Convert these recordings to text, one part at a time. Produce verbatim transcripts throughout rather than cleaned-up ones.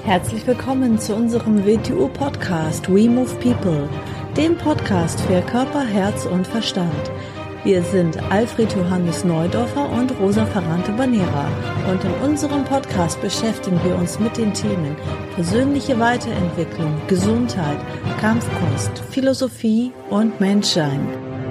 Herzlich willkommen zu unserem W T U-Podcast We Move People, dem Podcast für Körper, Herz und Verstand. Wir sind Alfred Johannes Neudorfer und Rosa Ferrante-Banera und in unserem Podcast beschäftigen wir uns mit den Themen persönliche Weiterentwicklung, Gesundheit, Kampfkunst, Philosophie und Menschsein.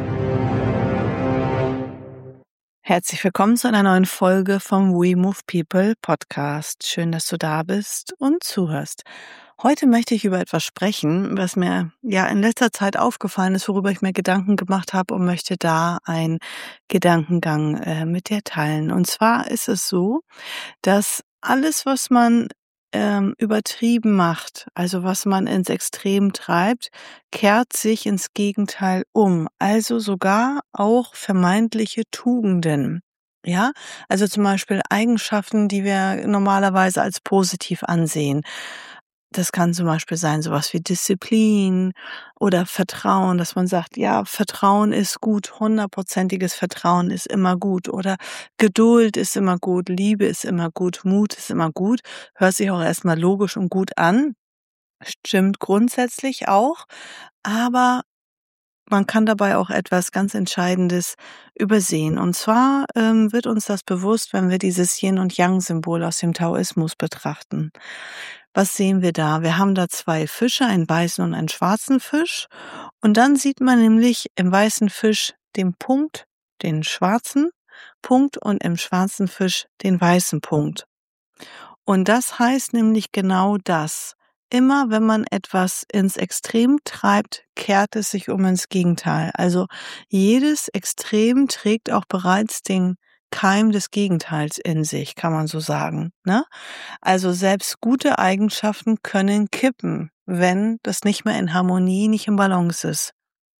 Herzlich willkommen zu einer neuen Folge vom We Move People Podcast. Schön, dass du da bist und zuhörst. Heute möchte ich über etwas sprechen, was mir ja in letzter Zeit aufgefallen ist, worüber ich mir Gedanken gemacht habe und möchte da einen Gedankengang äh, mit dir teilen. Und zwar ist es so, dass alles, was man ähm, übertrieben macht, also was man ins Extrem treibt, kehrt sich ins Gegenteil um. Also sogar auch vermeintliche Tugenden. Ja, also zum Beispiel Eigenschaften, die wir normalerweise als positiv ansehen. Das kann zum Beispiel sein, sowas wie Disziplin oder Vertrauen, dass man sagt, ja, Vertrauen ist gut, hundertprozentiges Vertrauen ist immer gut oder Geduld ist immer gut, Liebe ist immer gut, Mut ist immer gut. Hört sich auch erstmal logisch und gut an, stimmt grundsätzlich auch, aber man kann dabei auch etwas ganz Entscheidendes übersehen. Und zwar ähm, wird uns das bewusst, wenn wir dieses Yin- und Yang-Symbol aus dem Taoismus betrachten. Was sehen wir da? Wir haben da zwei Fische, einen weißen und einen schwarzen Fisch. Und dann sieht man nämlich im weißen Fisch den Punkt, den schwarzen Punkt und im schwarzen Fisch den weißen Punkt. Und das heißt nämlich genau das. Immer wenn man etwas ins Extrem treibt, kehrt es sich um ins Gegenteil. Also jedes Extrem trägt auch bereits den Keim des Gegenteils in sich, kann man so sagen, ne? Also selbst gute Eigenschaften können kippen, wenn das nicht mehr in Harmonie, nicht in Balance ist.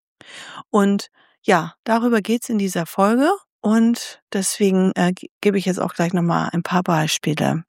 Und ja, darüber geht's in dieser Folge und deswegen äh, gebe ich jetzt auch gleich nochmal ein paar Beispiele.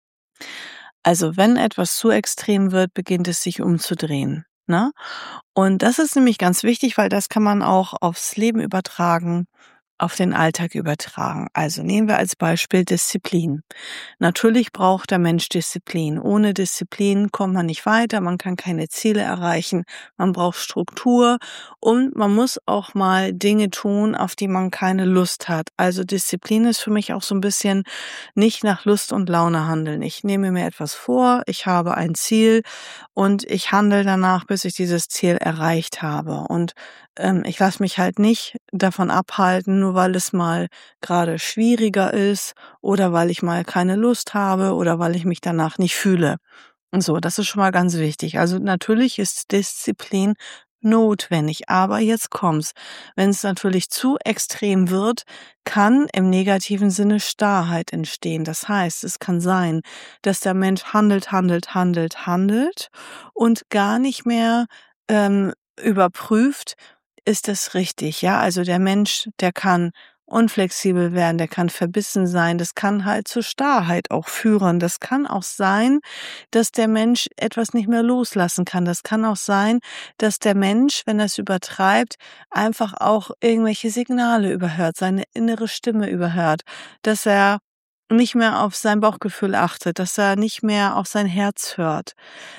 Also wenn etwas zu extrem wird, beginnt es sich umzudrehen, ne? Und das ist nämlich ganz wichtig, weil das kann man auch aufs Leben übertragen, auf den Alltag übertragen. Also nehmen wir als Beispiel Disziplin. Natürlich braucht der Mensch Disziplin. Ohne Disziplin kommt man nicht weiter, man kann keine Ziele erreichen, man braucht Struktur und man muss auch mal Dinge tun, auf die man keine Lust hat. Also Disziplin ist für mich auch so ein bisschen nicht nach Lust und Laune handeln. Ich nehme mir etwas vor, ich habe ein Ziel und ich handle danach, bis ich dieses Ziel erreicht habe. Und ähm, ich lasse mich halt nicht davon abhalten, nur weil es mal gerade schwieriger ist oder weil ich mal keine Lust habe oder weil ich mich danach nicht fühle. Und so, das ist schon mal ganz wichtig. Also natürlich ist Disziplin notwendig, aber jetzt kommt's. Wenn es natürlich zu extrem wird, kann im negativen Sinne Starrheit entstehen. Das heißt, es kann sein, dass der Mensch handelt, handelt, handelt, handelt und gar nicht mehr ähm, überprüft, ist das richtig? Ja, also der Mensch, der kann unflexibel werden, der kann verbissen sein, das kann halt zur Starrheit auch führen. Das kann auch sein, dass der Mensch etwas nicht mehr loslassen kann. Das kann auch sein, dass der Mensch, wenn er es übertreibt, einfach auch irgendwelche Signale überhört, seine innere Stimme überhört, dass er nicht mehr auf sein Bauchgefühl achtet, dass er nicht mehr auf sein Herz hört.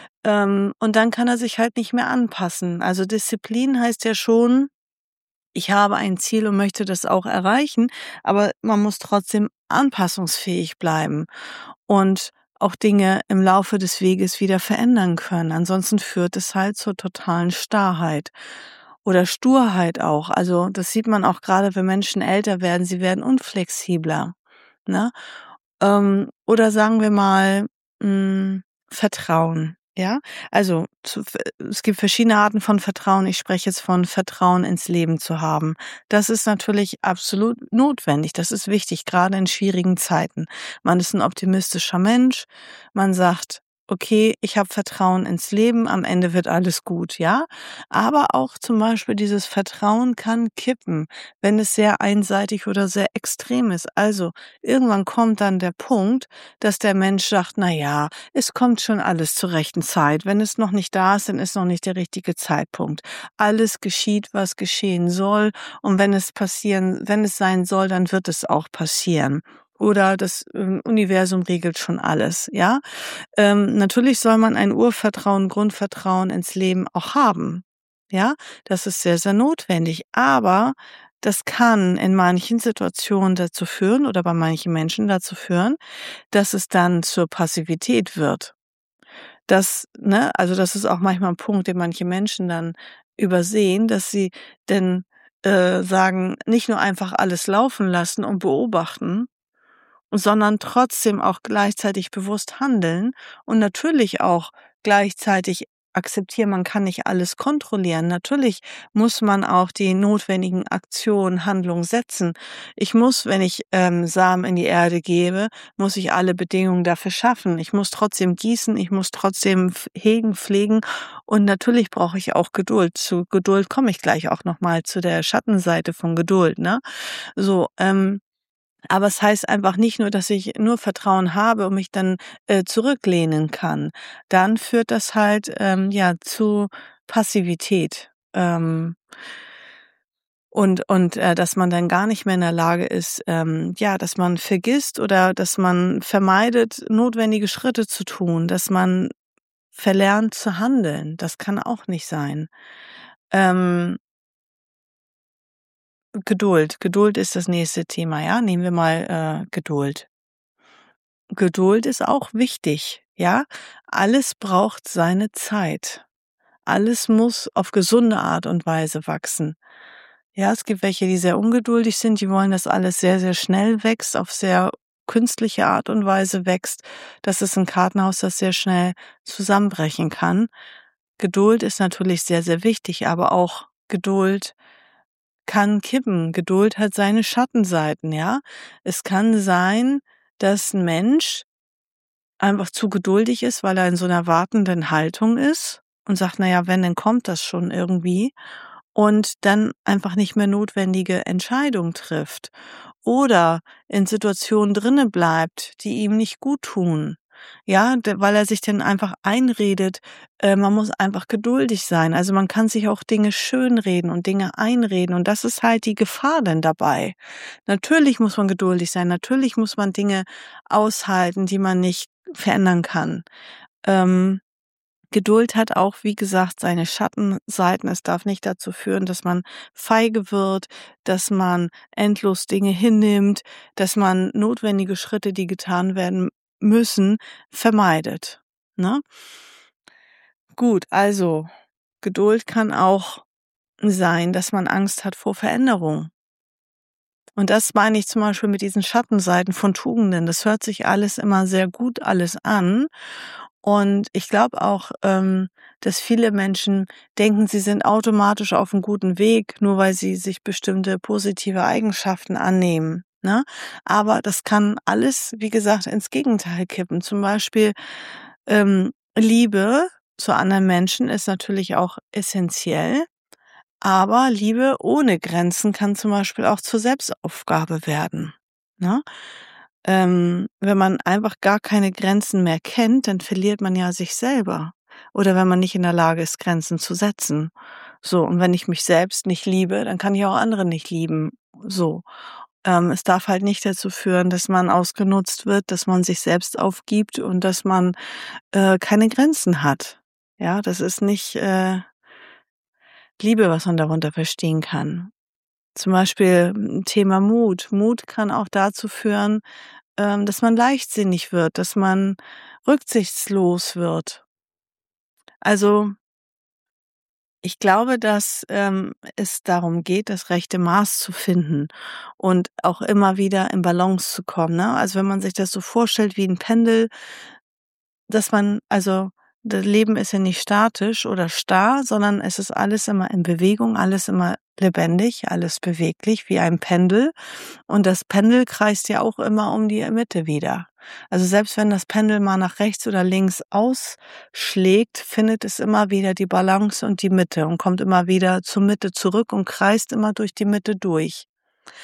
Ähm, und dann kann er sich halt nicht mehr anpassen. Also Disziplin heißt ja schon, ich habe ein Ziel und möchte das auch erreichen, aber man muss trotzdem anpassungsfähig bleiben und auch Dinge im Laufe des Weges wieder verändern können. Ansonsten führt es halt zur totalen Starrheit oder Sturheit auch. Also das sieht man auch gerade, wenn Menschen älter werden, sie werden unflexibler, ne? Ähm, oder sagen wir mal, mh, Vertrauen. Ja, also zu, es gibt verschiedene Arten von Vertrauen. Ich spreche jetzt von Vertrauen ins Leben zu haben. Das ist natürlich absolut notwendig. Das ist wichtig, gerade in schwierigen Zeiten. Man ist ein optimistischer Mensch. Man sagt, okay, ich habe Vertrauen ins Leben, am Ende wird alles gut, ja. Aber auch zum Beispiel dieses Vertrauen kann kippen, wenn es sehr einseitig oder sehr extrem ist. Also irgendwann kommt dann der Punkt, dass der Mensch sagt, na ja, es kommt schon alles zur rechten Zeit. Wenn es noch nicht da ist, dann ist noch nicht der richtige Zeitpunkt. Alles geschieht, was geschehen soll. Und wenn es passieren, wenn es sein soll, dann wird es auch passieren. oder das, ähm, Universum regelt schon alles, ja? Ähm, natürlich soll man ein Urvertrauen, Grundvertrauen ins Leben auch haben, ja? Das ist sehr, sehr notwendig, aber das kann in manchen Situationen dazu führen oder bei manchen Menschen dazu führen, dass es dann zur Passivität wird. Das ne, also das ist auch manchmal 'n Punkt, den manche Menschen dann übersehen, dass sie denn, äh, sagen, nicht nur einfach alles laufen lassen und beobachten, sondern trotzdem auch gleichzeitig bewusst handeln und natürlich auch gleichzeitig akzeptieren, man kann nicht alles kontrollieren. Natürlich muss man auch die notwendigen Aktionen, Handlungen setzen. Ich muss, wenn ich, ähm, Samen in die Erde gebe, muss ich alle Bedingungen dafür schaffen. Ich muss trotzdem gießen, ich muss trotzdem f hegen, pflegen und natürlich brauche ich auch Geduld. Zu Geduld komme ich gleich auch noch mal zu der Schattenseite von Geduld, ne? So, ähm aber es heißt einfach nicht nur, dass ich nur Vertrauen habe und mich dann, äh, zurücklehnen kann. Dann führt das halt, ähm, ja, zu Passivität, ähm, und und, äh, dass man dann gar nicht mehr in der Lage ist, ähm, ja, dass man vergisst oder dass man vermeidet, notwendige Schritte zu tun, dass man verlernt zu handeln. Das kann auch nicht sein. Ähm Geduld. Geduld ist das nächste Thema, ja? Nehmen wir mal, äh, Geduld. Geduld ist auch wichtig, ja? Alles braucht seine Zeit. Alles muss auf gesunde Art und Weise wachsen. Ja, es gibt welche, die sehr ungeduldig sind, die wollen, dass alles sehr, sehr schnell wächst, auf sehr künstliche Art und Weise wächst. Das ist 'n Kartenhaus, das sehr schnell zusammenbrechen kann. Geduld ist natürlich sehr, sehr wichtig, aber auch Geduld kann kippen. Geduld hat seine Schattenseiten, ja? Es kann sein, dass 'n Mensch einfach zu geduldig ist, weil er in so 'ner wartenden Haltung ist und sagt: „Na ja, wenn, dann kommt das schon irgendwie“, und dann einfach nicht mehr notwendige Entscheidungen trifft oder in Situationen drinnen bleibt, die ihm nicht guttun. Ja, d weil er sich dann einfach einredet, äh, man muss einfach geduldig sein. Also, man kann sich auch Dinge schönreden und Dinge einreden und das ist halt die Gefahr dann dabei. Natürlich muss man geduldig sein, natürlich muss man Dinge aushalten, die man nicht verändern kann. Ähm, Geduld hat auch, wie gesagt, seine Schattenseiten. Es darf nicht dazu führen, dass man feige wird, dass man endlos Dinge hinnimmt, dass man notwendige Schritte, die getan werden müssen, vermeidet, ne? Gut, also Geduld kann auch sein, dass man Angst hat vor Veränderung. Und das meine ich zum Beispiel mit diesen Schattenseiten von Tugenden. Das hört sich alles immer sehr gut alles an. Und ich glaube auch, ähm, dass viele Menschen denken, sie sind automatisch auf 'm guten Weg, nur weil sie sich bestimmte positive Eigenschaften annehmen, ne? Aber das kann alles, wie gesagt, ins Gegenteil kippen. Zum Beispiel, ähm, Liebe zu anderen Menschen ist natürlich auch essenziell. Aber Liebe ohne Grenzen kann zum Beispiel auch zur Selbstaufgabe werden, ne? Ähm, wenn man einfach gar keine Grenzen mehr kennt, dann verliert man ja sich selber. Oder wenn man nicht in der Lage ist, Grenzen zu setzen. So, und wenn ich mich selbst nicht liebe, dann kann ich auch andere nicht lieben, so. Ähm, es darf halt nicht dazu führen, dass man ausgenutzt wird, dass man sich selbst aufgibt und dass man, äh, keine Grenzen hat. Ja, das ist nicht, äh Liebe, was man darunter verstehen kann. Zum Beispiel, hm, Thema Mut. Mut kann auch dazu führen, ähm, dass man leichtsinnig wird, dass man rücksichtslos wird. Also ich glaube, dass, ähm, es darum geht, das rechte Maß zu finden und auch immer wieder in Balance zu kommen, ne? Also, wenn man sich das so vorstellt wie 'n Pendel dass man also, das Leben ist ja nicht statisch oder starr, sondern es ist alles immer in Bewegung, alles immer lebendig, alles beweglich wie ein Pendel. Und das Pendel kreist ja auch immer um die Mitte wieder. Also, selbst wenn das Pendel mal nach rechts oder links ausschlägt, findet es immer wieder die Balance und die Mitte und kommt immer wieder zur Mitte zurück und kreist immer durch die Mitte durch.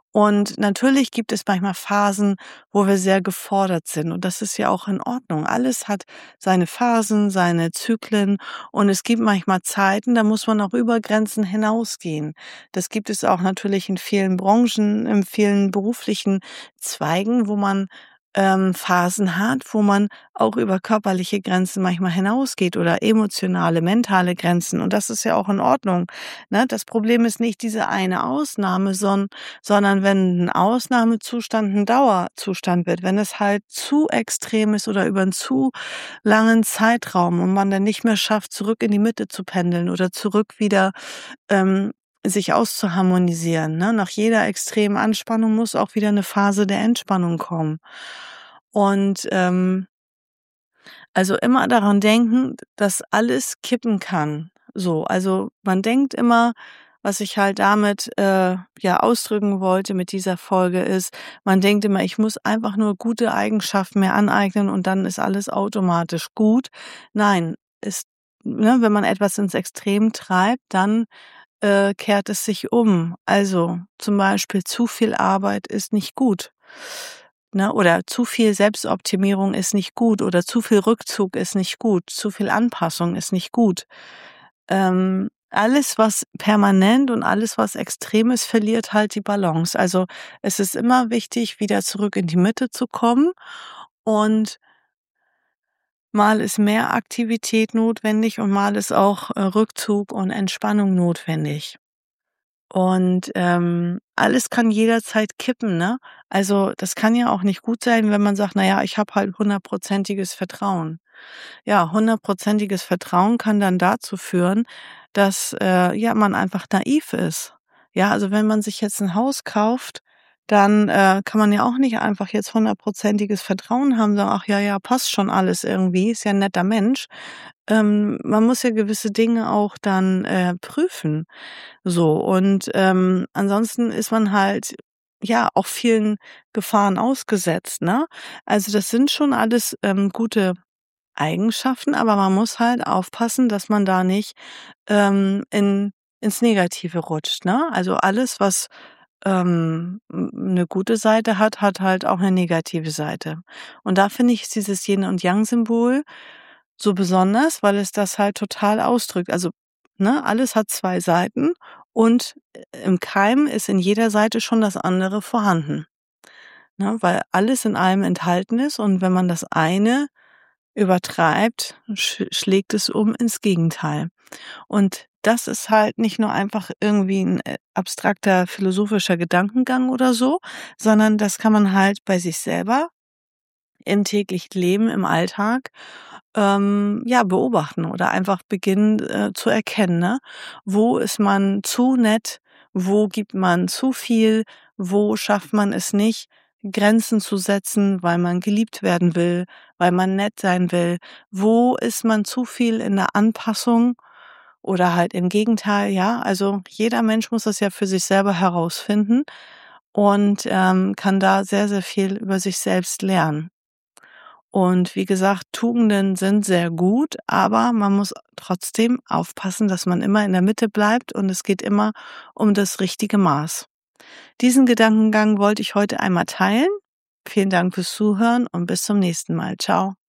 Und natürlich gibt es manchmal Phasen, wo wir sehr gefordert sind und das ist ja auch in Ordnung. Alles hat seine Phasen, seine Zyklen und es gibt manchmal Zeiten, da muss man auch über Grenzen hinausgehen. Das gibt es auch natürlich in vielen Branchen, in vielen beruflichen Zweigen, wo man, ähm, Phasen hat, wo man auch über körperliche Grenzen manchmal hinausgeht oder emotionale, mentale Grenzen und das ist ja auch in Ordnung, ne? Das Problem ist nicht diese eine Ausnahme, son sondern wenn 'n Ausnahmezustand 'n Dauerzustand wird, wenn es halt zu extrem ist oder über 'n zu langen Zeitraum und man dann nicht mehr schafft, zurück in die Mitte zu pendeln oder zurück wieder, ähm, sich auszuharmonisieren, ne? Nach jeder extremen Anspannung muss auch wieder 'ne Phase der Entspannung kommen. Und, ähm also immer daran denken, dass alles kippen kann. So, also man denkt immer was ich halt damit, äh, ja ausdrücken wollte mit dieser Folge ist, man denkt immer, ich muss einfach nur gute Eigenschaften mir aneignen und dann ist alles automatisch gut. Nein, ist ne, wenn man etwas ins Extrem treibt, dann, äh, kehrt es sich um. Also, zum Beispiel zu viel Arbeit ist nicht gut, ne? Oder zu viel Selbstoptimierung ist nicht gut oder zu viel Rückzug ist nicht gut, zu viel Anpassung ist nicht gut. Ähm, alles, was permanent und alles, was extrem ist, verliert halt die Balance. Also, es ist immer wichtig, wieder zurück in die Mitte zu kommen und mal ist mehr Aktivität notwendig und mal ist auch, äh, Rückzug und Entspannung notwendig. Und, ähm, alles kann jederzeit kippen, ne? Also, das kann ja auch nicht gut sein, wenn man sagt: „Na ja, ich habe halt hundertprozentiges Vertrauen.“ Ja, hundertprozentiges Vertrauen kann dann dazu führen, dass, äh, ja, man einfach naiv ist. Ja, also wenn man sich jetzt 'n Haus kauft, dann, äh, kann man ja auch nicht einfach jetzt hundertprozentiges Vertrauen haben, sagen: „Ach ja, ja, passt schon alles irgendwie, ist ja 'n netter Mensch.“ Ähm, man muss ja gewisse Dinge auch dann, äh, prüfen. So und, ähm, ansonsten ist man halt, ja, auch vielen Gefahren ausgesetzt, ne? Also, das sind schon alles, ähm, gute Eigenschaften, aber man muss halt aufpassen, dass man da nicht, ähm, in ins Negative rutscht, ne? Also, alles, was, ähm, m 'ne gute Seite hat, hat halt auch 'ne negative Seite. Und da finde ich, ist dieses Yin und Yang-Symbol so besonders, weil es das halt total ausdrückt. Also, ne, alles hat zwei Seiten und im Keim ist in jeder Seite schon das andere vorhanden, ne? Weil alles in allem enthalten ist und wenn man das eine übertreibt, sch schlägt es um ins Gegenteil. Und das ist halt nicht nur einfach irgendwie 'n, äh, abstrakter philosophischer Gedankengang oder so, sondern das kann man halt bei sich selber im täglichen Leben, im Alltag, ähm, ja, beobachten oder einfach beginnen, äh, zu erkennen, ne? Wo ist man zu nett? Wo gibt man zu viel? Wo schafft man es nicht, Grenzen zu setzen, weil man geliebt werden will, weil man nett sein will? Wo ist man zu viel in der Anpassung oder halt im Gegenteil, ja? Also, jeder Mensch muss das ja für sich selber herausfinden und, ähm, kann da sehr, sehr viel über sich selbst lernen. Und wie gesagt, Tugenden sind sehr gut, aber man muss trotzdem aufpassen, dass man immer in der Mitte bleibt und es geht immer um das richtige Maß. Diesen Gedankengang wollte ich heute einmal teilen. Vielen Dank fürs Zuhören und bis zum nächsten Mal. Tschau.